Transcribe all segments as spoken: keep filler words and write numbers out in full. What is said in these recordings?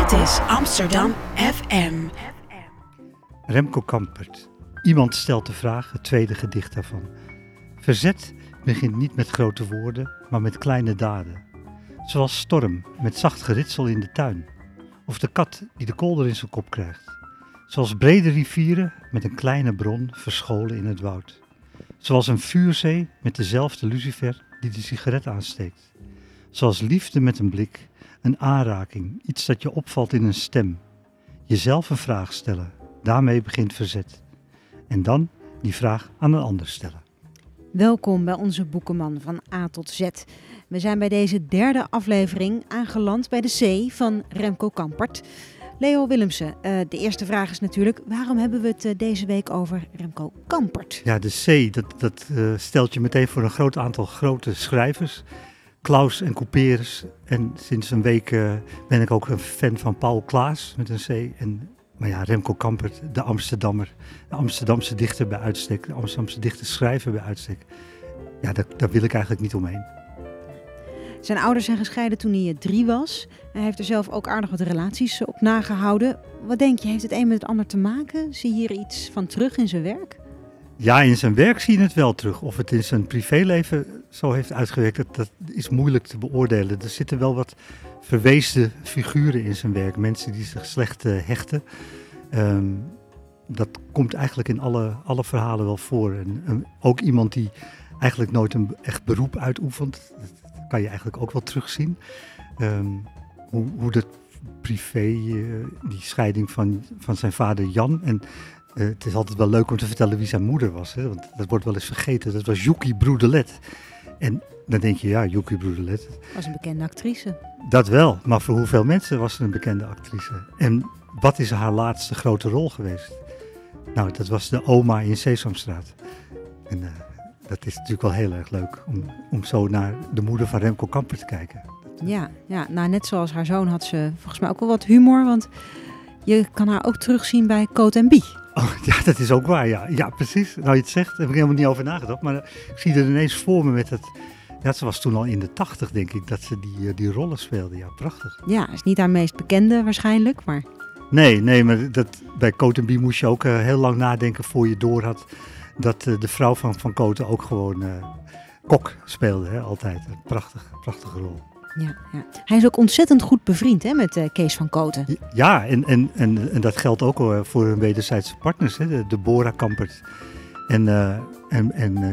Dit is Amsterdam F M. Remco Kampert. Iemand stelt de vraag, het tweede gedicht daarvan. Verzet begint niet met grote woorden, maar met kleine daden. Zoals storm met zacht geritsel in de tuin. Of de kat die de kolder in zijn kop krijgt. Zoals brede rivieren met een kleine bron verscholen in het woud. Zoals een vuurzee met dezelfde lucifer die de sigaret aansteekt. Zoals liefde met een blik, een aanraking, iets dat je opvalt in een stem. Jezelf een vraag stellen, daarmee begint verzet. En dan die vraag aan een ander stellen. Welkom bij onze boekenman van A tot Z. We zijn bij deze derde aflevering aangeland bij de C van Remco Kampert. Leo Willemsen, uh, de eerste vraag is natuurlijk, waarom hebben we het uh, deze week over Remco Kampert? Ja, de C, dat, dat uh, stelt je meteen voor een groot aantal grote schrijvers. Claus en Couperus. En sinds een week uh, ben ik ook een fan van Paul Claes met een C. En, maar ja, Remco Kampert, de Amsterdammer, de Amsterdamse dichter bij uitstek, de Amsterdamse dichter schrijver bij uitstek. Ja, daar, daar wil ik eigenlijk niet omheen. Zijn ouders zijn gescheiden toen hij drie was. Hij heeft er zelf ook aardig wat relaties op nagehouden. Wat denk je, heeft het een met het ander te maken? Zie je hier iets van terug in zijn werk? Ja, in zijn werk zie je het wel terug. Of het in zijn privéleven zo heeft uitgewerkt, dat, dat is moeilijk te beoordelen. Er zitten wel wat verweesde figuren in zijn werk. Mensen die zich slecht uh, hechten. Um, dat komt eigenlijk in alle, alle verhalen wel voor. En, um, ook iemand die eigenlijk nooit een echt beroep uitoefent. Dat kan je eigenlijk ook wel terugzien. Um, hoe, hoe dat privé, uh, die scheiding van, van zijn vader Jan. En uh, het is altijd wel leuk om te vertellen wie zijn moeder was. Hè? Want dat wordt wel eens vergeten. Dat was Joekie Broedelet. En dan denk je, ja, Joekie Broedelet. Was een bekende actrice. Dat wel, maar voor hoeveel mensen was ze een bekende actrice? En wat is haar laatste grote rol geweest? Nou, dat was de oma in Sesamstraat. En uh, dat is natuurlijk wel heel erg leuk om, om zo naar de moeder van Remco Kampert te kijken. Ja, ja, nou net zoals haar zoon had ze volgens mij ook wel wat humor, want je kan haar ook terugzien bij Coat en Bie. Oh, ja, dat is ook waar, ja. Ja, precies. Nou, je het zegt, daar heb ik helemaal niet over nagedacht. Maar ik zie er ineens voor me met het... Ja, ze was toen al in de tachtig, denk ik, dat ze die, die rollen speelde. Ja, prachtig. Ja, is niet haar meest bekende waarschijnlijk, maar... Nee, nee, maar dat, bij Coat en Bie moest je ook uh, heel lang nadenken voor je door had dat uh, de vrouw van Van Coten ook gewoon uh, kok speelde, hè, altijd. Een prachtig, prachtige rol. Ja, ja. Hij is ook ontzettend goed bevriend hè, met uh, Kees van Coten. Ja, en, en, en, en dat geldt ook uh, voor hun wederzijdse partners, hè, de Deborah Kampert. En, uh, en, en uh,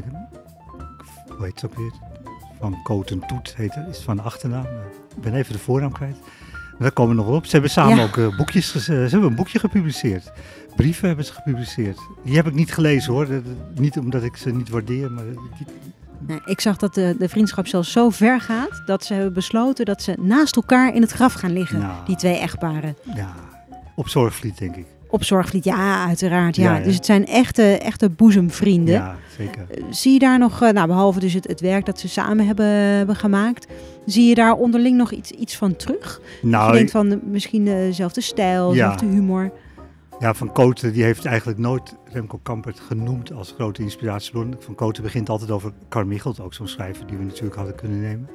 hoe heet het ook weer? Van Coten Toet heet het, is van de achternaam. Ik ben even de voornaam kwijt. Maar daar komen we nog op. Ze hebben samen ja. ook uh, boekjes, uh, ze hebben een boekje gepubliceerd. Brieven hebben ze gepubliceerd. Die heb ik niet gelezen hoor. De, de, niet omdat ik ze niet waardeer, maar... Die... Nee, ik zag dat de, de vriendschap zelfs zo ver gaat dat ze hebben besloten dat ze naast elkaar in het graf gaan liggen. Nou, die twee echtparen. Ja, op Zorgvliet denk ik. Op Zorgvliet, ja, uiteraard. Ja. Ja, ja. Dus het zijn echte, echte boezemvrienden. Ja, zeker. Uh, zie je daar nog, uh, nou, behalve dus het, het werk dat ze samen hebben, hebben gemaakt, zie je daar onderling nog iets, iets van terug? Nou, je denkt van uh, misschien dezelfde stijl, dezelfde ja. humor. Ja, Van Coten die heeft eigenlijk nooit Remco Kampert genoemd als grote inspiratiebron. Van Coten begint altijd over Carmichelt, ook zo'n schrijver die we natuurlijk hadden kunnen nemen.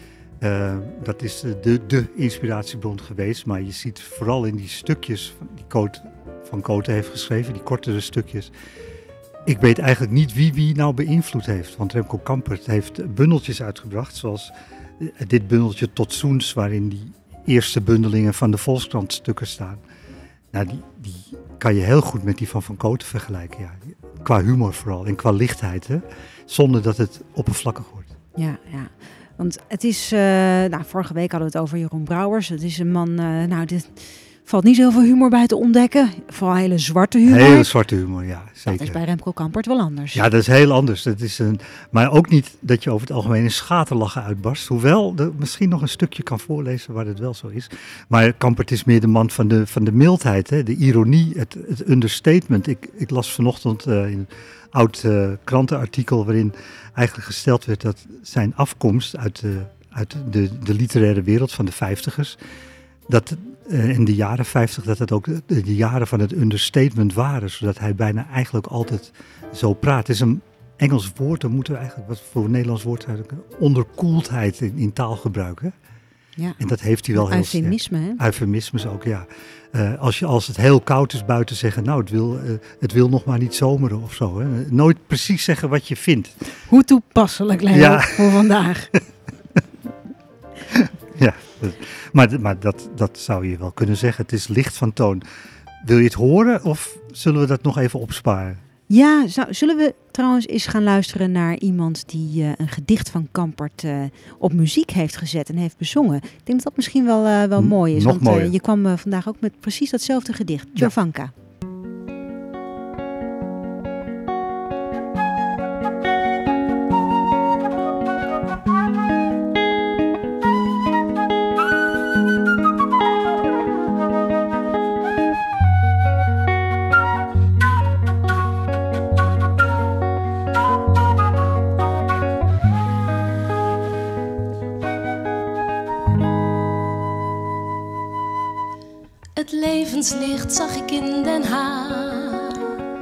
Uh, dat is de, de inspiratiebron geweest, maar je ziet vooral in die stukjes die Coten, Van Coten heeft geschreven, die kortere stukjes. Ik weet eigenlijk niet wie wie nou beïnvloed heeft, want Remco Kampert heeft bundeltjes uitgebracht, zoals dit bundeltje Tot Zoens, waarin die eerste bundelingen van de Volkskrant stukken staan. Nou, die, die kan je heel goed met die van Van Coten vergelijken, ja. Qua humor vooral en qua lichtheid, hè? Zonder dat het oppervlakkig wordt. Ja, ja. Want het is, uh, nou, vorige week hadden we het over Jeroen Brouwers. Het is een man, uh, nou, dit valt niet zo heel veel humor bij te ontdekken. Vooral hele zwarte humor. Hele zwarte humor, ja, zeker. Dat is bij Remco Kampert wel anders. Ja, dat is heel anders. Dat is een, maar ook niet dat je over het algemeen in schaterlachen uitbarst. Hoewel, er misschien nog een stukje kan voorlezen waar het wel zo is. Maar Kampert is meer de man van de, van de mildheid, hè? De ironie, het, het understatement. Ik, ik las vanochtend uh, in een oud uh, krantenartikel waarin eigenlijk gesteld werd dat zijn afkomst uit de, uit de, de literaire wereld van de vijftigers, dat uh, in de jaren vijftig, dat het ook de, de jaren van het understatement waren, zodat hij bijna eigenlijk altijd zo praat. Het is een Engels woord, dan moeten we eigenlijk, wat voor een Nederlands woord, onderkoeldheid in, in taalgebruik, hè? Ja. En dat heeft hij wel heel Eufemisme, sterk. hè? Eufemismes ook, ja. Uh, als, je, als het heel koud is buiten zeggen, nou, het wil, uh, het wil nog maar niet zomeren of zo. Hè. Nooit precies zeggen wat je vindt. Hoe toepasselijk, Leo, ja. voor vandaag. Ja, maar, maar dat, dat zou je wel kunnen zeggen. Het is licht van toon. Wil je het horen of zullen we dat nog even opsparen? Ja, zou, zullen we trouwens eens gaan luisteren naar iemand die uh, een gedicht van Kampert uh, op muziek heeft gezet en heeft bezongen. Ik denk dat dat misschien wel, uh, wel mooi is. Nog want mooier. Uh, je kwam uh, vandaag ook met precies datzelfde gedicht. Jovanka. Ja. Het levenslicht zag ik in Den Haag,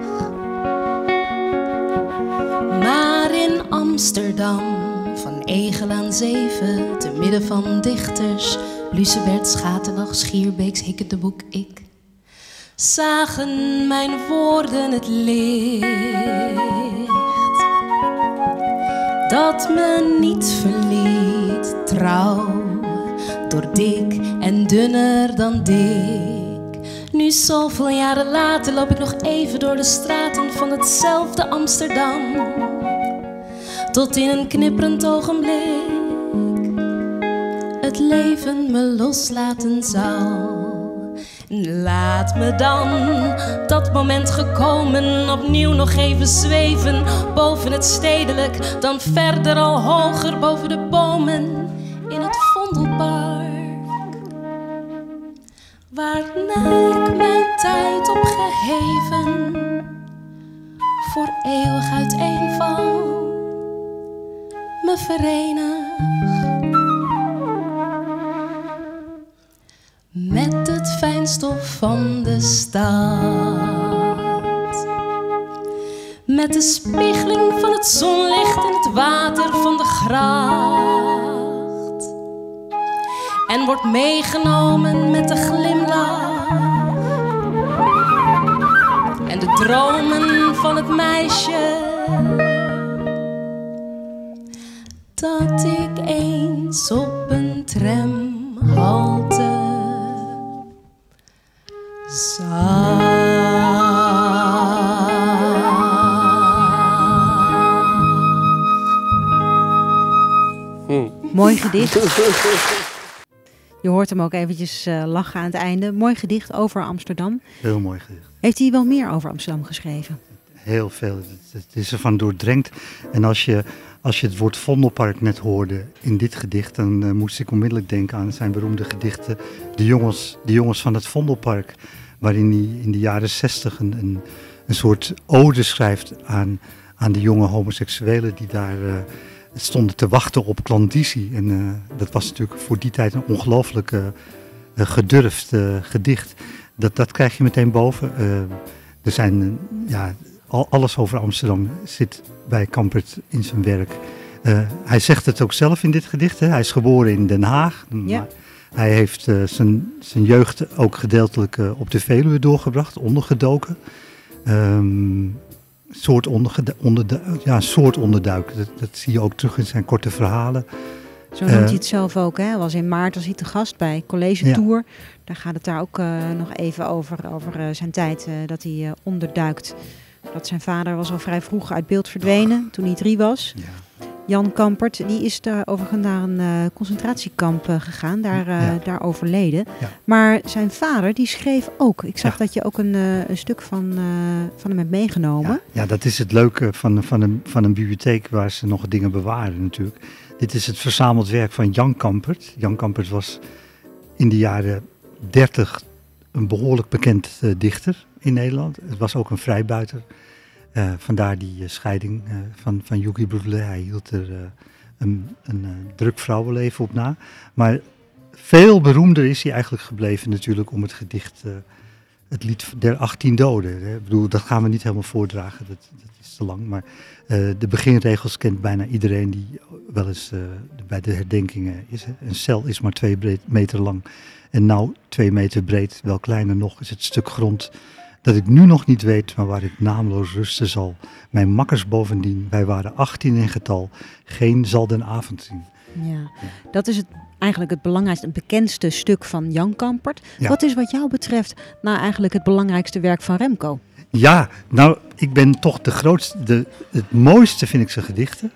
maar in Amsterdam van Egel aan Zeven, te midden van dichters, Lucebert, Schaterlach, Schierbeeks, Hikke de Boek, ik, zagen mijn woorden het licht dat me niet verliet, trouw, door dik en dunner dan dik. Nu zoveel jaren later loop ik nog even door de straten van hetzelfde Amsterdam, tot in een knipperend ogenblik het leven me loslaten zal. Laat me dan, dat moment gekomen, opnieuw nog even zweven boven het stedelijk, dan verder al hoger boven de bomen in het Vondelpark, waarna ik mijn tijd opgeheven voor eeuwig uiteenval me verenig met het fijnstof van de stad, met de spiegeling van het zonlicht in het water van de gracht, en wordt meegenomen met de glimlach en de dromen van het meisje dat ik eens op een tramhalte zag. Hm. Mooi gedicht. Je hoort hem ook eventjes uh, lachen aan het einde. Mooi gedicht over Amsterdam. Heel mooi gedicht. Heeft hij wel meer over Amsterdam geschreven? Heel veel. Het, het is ervan doordrenkt. En als je, als je het woord Vondelpark net hoorde in dit gedicht, dan uh, moest ik onmiddellijk denken aan zijn beroemde gedichten De jongens, de jongens van het Vondelpark, waarin hij in de jaren zestig een, een, een soort ode schrijft aan, aan de jonge homoseksuelen die daar uh, stonden te wachten op klandizie. En uh, dat was natuurlijk voor die tijd een ongelooflijk uh, uh, gedurfd uh, gedicht. Dat, dat krijg je meteen boven. Uh, er zijn, uh, ja, al, alles over Amsterdam zit bij Kampert in zijn werk. Uh, hij zegt het ook zelf in dit gedicht. Hè. Hij is geboren in Den Haag. Ja. Maar hij heeft uh, zijn, zijn jeugd ook gedeeltelijk uh, op de Veluwe doorgebracht, ondergedoken. Um, soort, ondergeda- onderdu- ja, soort onderduik. Dat, dat zie je ook terug in zijn korte verhalen. Zo noemt uh, hij het zelf ook. Hè? Hij was in maart was hij te gast bij College Tour. Ja. Daar gaat het daar ook uh, nog even over, over uh, zijn tijd uh, dat hij uh, onderduikt. Dat zijn vader was al vrij vroeg uit beeld verdwenen, oh. toen hij drie was. Ja. Jan Kampert, die is daar overigens naar een uh, concentratiekamp uh, gegaan, daar, uh, ja. daar overleden. Ja. Maar zijn vader, die schreef ook. Ik zag ja. dat je ook een, uh, een stuk van, uh, van hem hebt meegenomen. Ja, ja, dat is het leuke van, van, een, van een bibliotheek waar ze nog dingen bewaren natuurlijk. Dit is het verzameld werk van Jan Kampert. Jan Kampert was in de jaren dertig een behoorlijk bekend uh, dichter in Nederland. Het was ook een vrijbuiter. Uh, vandaar die uh, scheiding uh, van, van Hugues Brouvelot. Hij hield er uh, een, een uh, druk vrouwenleven op na. Maar veel beroemder is hij eigenlijk gebleven natuurlijk om het gedicht uh, het lied der achttien doden. Hè. Ik bedoel, dat gaan we niet helemaal voordragen, dat, dat is te lang. Maar uh, de beginregels kent bijna iedereen die wel eens uh, bij de herdenkingen is. Hè. Een cel is maar twee breed, meter lang en nou twee meter breed. Wel kleiner nog is het stuk grond dat ik nu nog niet weet, maar waar ik naamloos rusten zal. Mijn makkers bovendien, wij waren achttien in getal, geen zal den avond zien. Ja, dat is het, eigenlijk het belangrijkste, het bekendste stuk van Jan Kampert. Ja. Wat is wat jou betreft nou eigenlijk het belangrijkste werk van Remco? Ja, nou, ik ben toch de grootste, de, het mooiste vind ik zijn gedichten.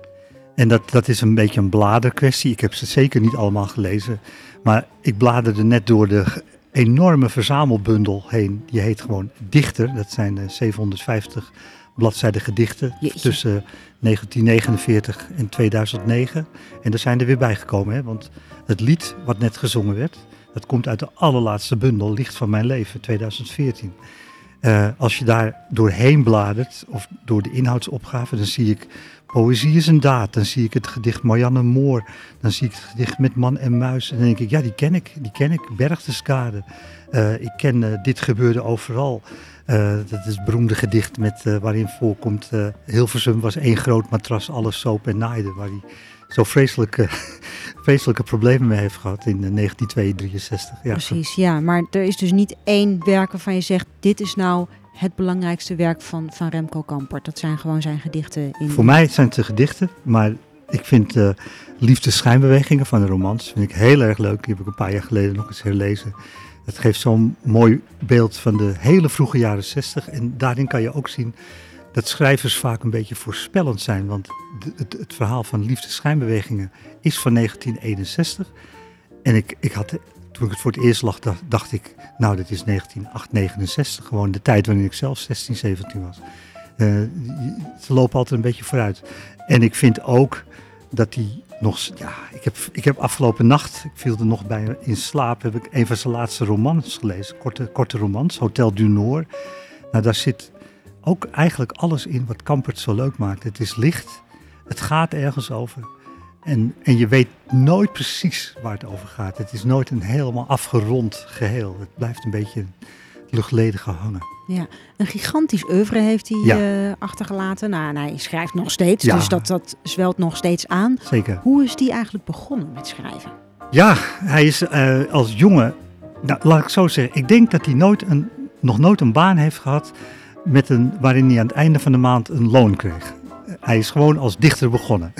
En dat, dat is een beetje een bladerkwestie. Ik heb ze zeker niet allemaal gelezen. Maar ik bladerde net door de enorme verzamelbundel heen. Die heet gewoon Dichter. Dat zijn uh, zevenhonderdvijftig bladzijden gedichten. Jeetje. Tussen negentien negenenveertig en tweeduizend negen. En er zijn er weer bijgekomen. Hè? Want het lied wat net gezongen werd, dat komt uit de allerlaatste bundel, Licht van mijn leven, tweeduizend veertien. Uh, als je daar doorheen bladert, of door de inhoudsopgave, dan zie ik Poëzie is een daad. Dan zie ik het gedicht Marianne Moor. Dan zie ik het gedicht Met man en muis. En dan denk ik, ja, die ken ik. Die ken ik. Berchtesgade. Uh, ik ken uh, Dit gebeurde overal. Uh, dat is het beroemde gedicht met, uh, waarin voorkomt... Uh, Hilversum was één groot matras, alles soap en naaide. Waar hij zo vreselijke, vreselijke problemen mee heeft gehad in uh, negentien drieënzestig. Ja. Precies, ja. Maar er is dus niet één werk waarvan je zegt, dit is nou het belangrijkste werk van, van Remco Kampert. Dat zijn gewoon zijn gedichten. In... Voor mij zijn het de gedichten, maar ik vind uh, Liefdes-schijnbewegingen van de romans vind ik heel erg leuk. Die heb ik een paar jaar geleden nog eens herlezen. Het geeft zo'n mooi beeld van de hele vroege jaren zestig. En daarin kan je ook zien dat schrijvers vaak een beetje voorspellend zijn. Want de, het, het verhaal van Liefdes-schijnbewegingen is van negentien eenenzestig. En ik, ik had... Toen ik het voor het eerst lag, dacht, dacht ik, nou, dit is negentien negenenzestig, gewoon de tijd waarin ik zelf zestien, zeventien was. Uh, ze lopen altijd een beetje vooruit. En ik vind ook dat die nog, ja, ik heb, ik heb afgelopen nacht, ik viel er nog bij in slaap, heb ik een van zijn laatste romans gelezen, korte, korte romans, Hotel du Noord. Nou, daar zit ook eigenlijk alles in wat Kampert zo leuk maakt. Het is licht, het gaat ergens over. En, en je weet nooit precies waar het over gaat. Het is nooit een helemaal afgerond geheel. Het blijft een beetje luchtledige hangen. Ja, een gigantisch oeuvre heeft hij ja. uh, achtergelaten. Nou, en hij schrijft nog steeds, ja. dus dat, dat zwelt nog steeds aan. Zeker. Hoe is hij eigenlijk begonnen met schrijven? Ja, hij is uh, als jongen, nou, laat ik zo zeggen, ik denk dat hij nooit een, nog nooit een baan heeft gehad met een, waarin hij aan het einde van de maand een loon kreeg. Uh, hij is gewoon als dichter begonnen.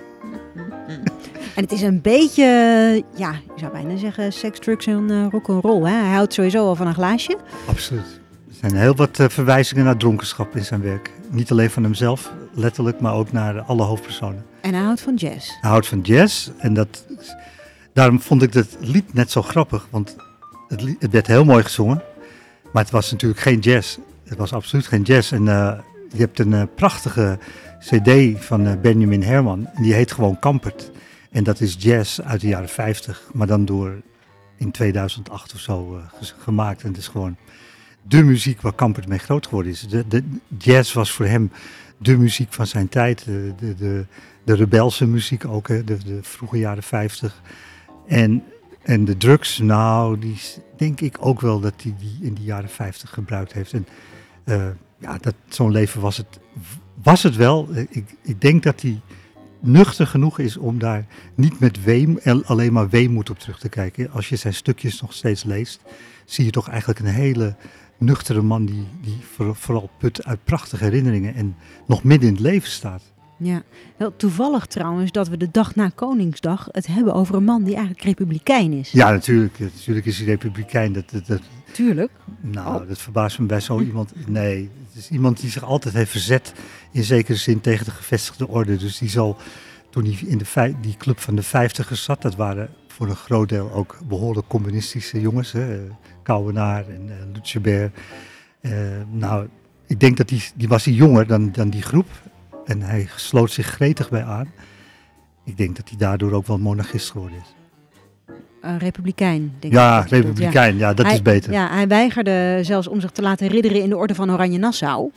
En het is een beetje, ja, ik zou bijna zeggen, seks, drugs en uh, rock'n'roll. Hè? Hij houdt sowieso al van een glaasje. Absoluut. Er zijn heel wat uh, verwijzingen naar dronkenschap in zijn werk. Niet alleen van hemzelf, letterlijk, maar ook naar alle hoofdpersonen. En hij houdt van jazz. Hij houdt van jazz. En dat, daarom vond ik het lied net zo grappig. Want het, lied, het werd heel mooi gezongen. Maar het was natuurlijk geen jazz. Het was absoluut geen jazz. En uh, je hebt een uh, prachtige cd van uh, Benjamin Herman. En die heet gewoon Kampert. En dat is jazz uit de jaren vijftig, maar dan door in tweeduizend acht of zo uh, gemaakt. En het is gewoon de muziek waar Kampert mee groot geworden is. De, de, jazz was voor hem de muziek van zijn tijd. De, de, de, de rebelse muziek ook, hè, de, de vroege jaren vijftig. En, en de drugs, nou, die denk ik ook wel dat hij die in die jaren vijftig gebruikt heeft. En uh, ja, dat, zo'n leven was het, was het wel. Ik, ik denk dat hij nuchter genoeg is om daar niet met weem, alleen maar weemoed op terug te kijken. Als je zijn stukjes nog steeds leest, zie je toch eigenlijk een hele nuchtere man die, die vooral put uit prachtige herinneringen en nog midden in het leven staat. Ja, heel toevallig trouwens dat we de dag na Koningsdag het hebben over een man die eigenlijk republikein is. Ja, natuurlijk. Natuurlijk is hij republikein. Dat, dat, dat, Tuurlijk. Nou, oh. dat verbaast me bij zo iemand. Nee, het is iemand die zich altijd heeft verzet in zekere zin tegen de gevestigde orde. Dus die zal, toen hij in de vij, die club van de vijftigers zat, dat waren voor een groot deel ook behoorlijk communistische jongens. Hè, Kouwenaar en uh, Lutjebert. Uh, nou, ik denk dat die, die was hij jonger dan, dan die groep. En hij sloot zich gretig bij aan. Ik denk dat hij daardoor ook wel monarchist geworden is. Uh, republikein, denk ja, ik. republikein, ja, ja dat hij, is beter. Ja, hij weigerde zelfs om zich te laten ridderen in de orde van Oranje-Nassau.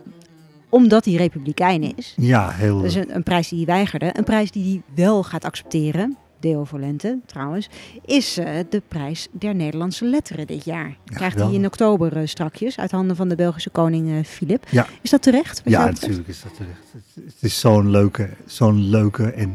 Omdat hij republikein is. Ja, heel... Dat is een, een prijs die hij weigerde. Een prijs die hij wel gaat accepteren. Deo Volente trouwens, is uh, de prijs der Nederlandse letteren dit jaar. Ja, Krijgt wel. hij in oktober uh, strakjes uit handen van de Belgische koning uh, Filip. Ja. Is dat terecht? wat Ja, jou betreft? natuurlijk is dat terecht. Het, het is zo'n leuke, zo'n leuke en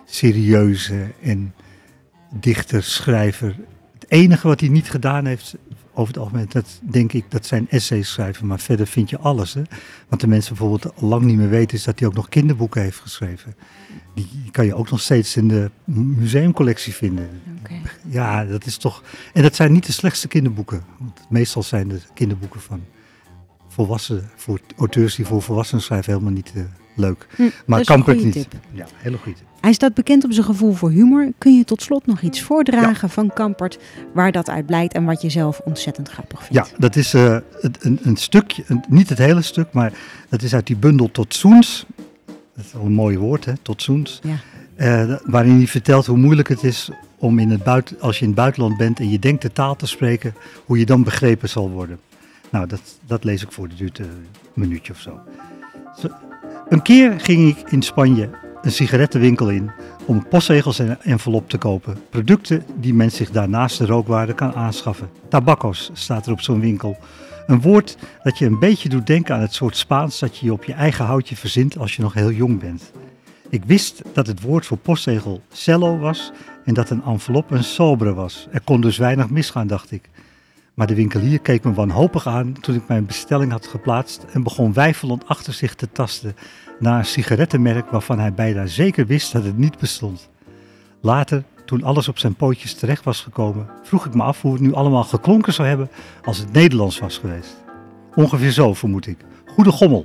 serieuze en dichter, schrijver. Het enige wat hij niet gedaan heeft, over het algemeen, dat denk ik, dat zijn essays schrijven. Maar verder vind je alles. Hè? Wat de mensen bijvoorbeeld al lang niet meer weten, is dat hij ook nog kinderboeken heeft geschreven. Die kan je ook nog steeds in de museumcollectie vinden. Okay. Ja, dat is toch... En dat zijn niet de slechtste kinderboeken. Want meestal zijn de kinderboeken van volwassenen, voor auteurs die voor volwassenen schrijven, helemaal niet uh, leuk. Hm, maar dat is een Kampert goede niet. tip. Ja, hele goede tip. Hij staat bekend om zijn gevoel voor humor. Kun je tot slot nog iets voordragen ja. van Kampert waar dat uit blijkt en wat je zelf ontzettend grappig vindt? Ja, dat is uh, een, een stukje, een, niet het hele stuk, maar dat is uit die bundel Tot Zoens. Dat is wel een mooi woord, hè, Tot Zoens. Ja. Uh, waarin hij vertelt hoe moeilijk het is om in het buiten, als je in het buitenland bent en je denkt de taal te spreken, hoe je dan begrepen zal worden. Nou, dat, dat lees ik voor, dat duurt uh, een minuutje of zo. zo. Een keer ging ik in Spanje een sigarettenwinkel in om postzegels en envelop te kopen. Producten die men zich daarnaast de rookwaarde kan aanschaffen. Tabacos staat er op zo'n winkel. Een woord dat je een beetje doet denken aan het soort Spaans dat je je op je eigen houtje verzint als je nog heel jong bent. Ik wist dat het woord voor postzegel cello was en dat een envelop een sobre was. Er kon dus weinig misgaan, dacht ik. Maar de winkelier keek me wanhopig aan toen ik mijn bestelling had geplaatst en begon weifelend achter zich te tasten naar een sigarettenmerk waarvan hij bijna zeker wist dat het niet bestond. Later, toen alles op zijn pootjes terecht was gekomen, vroeg ik me af hoe het nu allemaal geklonken zou hebben als het Nederlands was geweest. Ongeveer zo, vermoed ik. Goede gommel.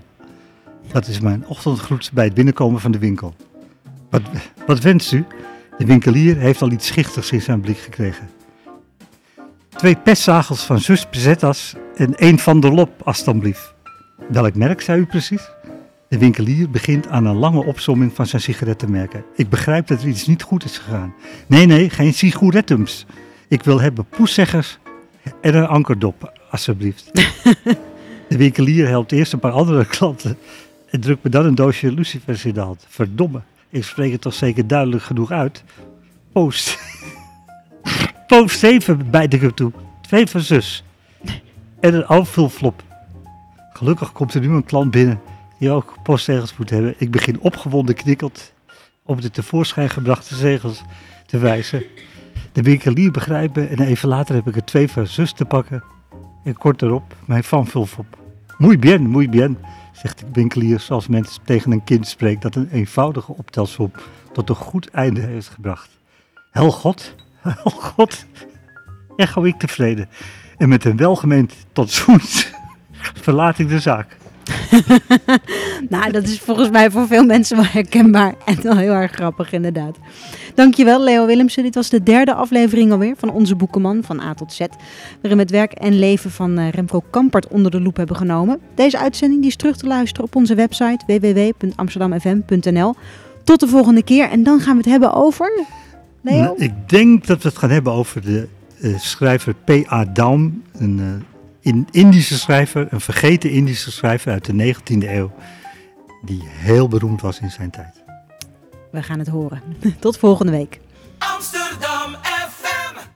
Dat is mijn ochtendgroet bij het binnenkomen van de winkel. Wat, wat wenst u? De winkelier heeft al iets schichtigs in zijn blik gekregen. Twee pestzagels van zus Pesetas en één van der Lop, alstublieft. Welk merk, zei u precies? De winkelier begint aan een lange opsomming van zijn sigarettenmerken. Ik begrijp dat er iets niet goed is gegaan. Nee, nee, geen sigarettums. Ik wil hebben poeszeggers en een ankerdop, alstublieft. De winkelier helpt eerst een paar andere klanten en drukt me dan een doosje lucifers in de hand. Verdomme, ik spreek het toch zeker duidelijk genoeg uit. Post. Post zeven bijt ik hem toe. Twee van zus. En een aanvulflop. Gelukkig komt er nu een klant binnen die ook postzegels moet hebben. Ik begin opgewonden knikkeld op de tevoorschijn gebrachte zegels te wijzen. De winkelier begrijpt me en even later heb ik er twee van zus te pakken. En kort daarop mijn vanvulflop. Muy bien, muy bien, zegt de winkelier zoals mensen tegen een kind spreekt dat een eenvoudige optelsom tot een goed einde heeft gebracht. Hel God, hel God, echo ik tevreden. En met een welgemeend tot zoens verlaat ik de zaak. Nou, dat is volgens mij voor veel mensen wel herkenbaar en wel heel erg grappig inderdaad. Dankjewel Leo Willemsen. Dit was de derde aflevering alweer van Onze Boekenman van A tot Z. Waarin we het werk en leven van uh, Remco Kampert onder de loep hebben genomen. Deze uitzending die is terug te luisteren op onze website w w w punt amsterdam f m punt n l. Tot de volgende keer en dan gaan we het hebben over... Leo? Nou, ik denk dat we het gaan hebben over de uh, schrijver P A Daum. Een uh, in Indische schrijver, een vergeten Indische schrijver uit de negentiende eeuw. Die heel beroemd was in zijn tijd. We gaan het horen. Tot volgende week.